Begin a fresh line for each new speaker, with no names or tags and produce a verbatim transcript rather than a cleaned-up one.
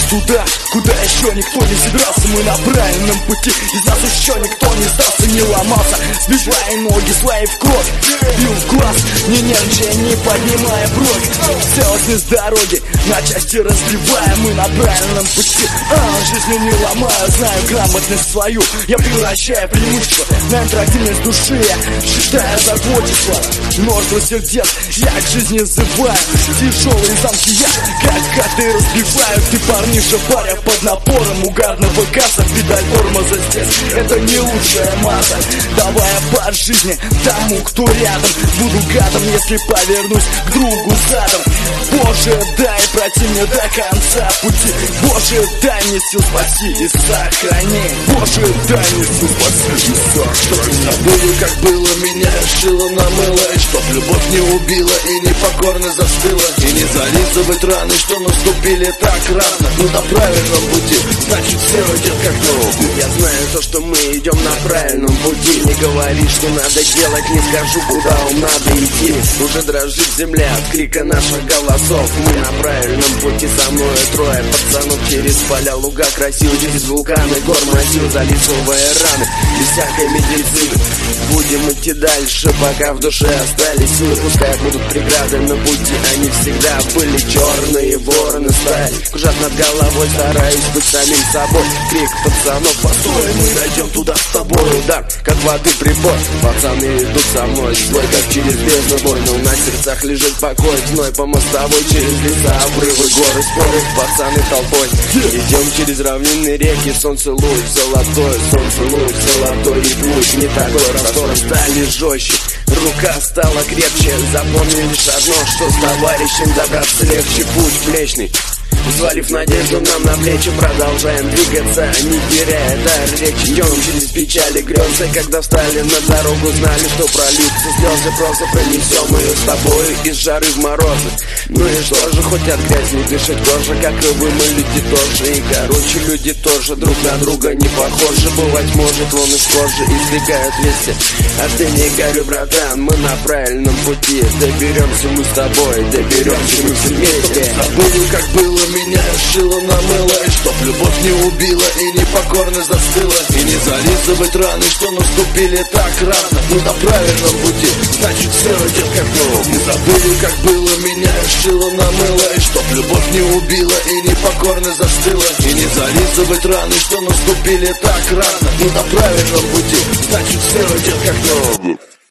туда, куда еще никто не собирался. Мы на правильном пути, из нас еще никто не сдался, не ломался. Сбивая ноги, свои в кровь, бил в глаз, не нервничая, не поднимая бровь. Целостность с дороги, на части разбивая. Мы на правильном пути, а жизнью не ломаю. Знаю грамотность свою, я превращаю преимущество на интерактивность души. Я считаю за творчество, множество сердец я к жизни взываю. Тяжелые замки я, как коты, разбиваю. Ты, парниша, паря под напором угарного газа. Педаль тормоза здесь, это не лучшая мата. Давая по жизни тому, кто рядом. Буду гадом, если повернусь к другу задом. Боже, дай пройти мне до конца пути. Боже, дай мне сил, спаси и сохрани. Боже, дай мне сил, спаси и сохрани.
Забыли, как было, меня шило намыло. И чтоб любовь не убила и непокорно застыла. И не зализывать раны, что наступили так рано. Мы на правильном пути, значит все идет как новый.
Я знаю то, что мы идем на правильном пути. Не говори, что надо делать, не скажу, куда вам надо идти. Уже дрожит земля от крика наших голосов. Мы на правильном пути, со мной трое пацанов. Через поля, луга красиво, через вулканы, гор массив, зализывая раны без всякой медицины. Будем идти дальше, пока в душе остались силы. Пускай будут преграды на пути, они всегда были. Черные вороны стаи кружат над головой, стараюсь быть самим собой. Крик пацанов: постой, мы дойдем туда с тобой. Удар, как воды прибой, пацаны идут со мной. Злой, как через бездну бой, но на сердцах лежит покой. Зной по мостовой, через леса, обрывы, горы, споры, пацаны толпой. Идем через равнины, реки, солнце луч золотой, солнце луч золотой. И путь не такой, просторы стали жестче, рука стала крепче. Запомни лишь одно, что с товарищем добраться легче. Путь млечный, взвалив надежду нам на плечи, продолжаем двигаться, не теряя дар речи. Идем через печали, грезы, когда встали на дорогу, знали, что прольются слезы. Просто пронесем ее с тобой из жары в морозы. Ну и что же, хоть от грязи дышать кожа, как и вы, мы люди тоже. И короче, люди тоже друг на друга не похожи. Бывать может, вон из кожи избегают вместе. А ты не горю, братан, мы на правильном пути. Доберемся мы с тобой, доберемся мы все вместе.
Забыли, как было, меня шило намыло. И чтоб любовь не убила и непокорно застыла. И не зализывать раны, что наступили так рано. Мы на правильном пути, значит все идет как новый. Не забыли, как было, меня шило намыло. И чтоб любовь не убила и непокорно застыла. И не зализывать раны, что наступили так рано. Мы на правильном пути, значит все идет как новый.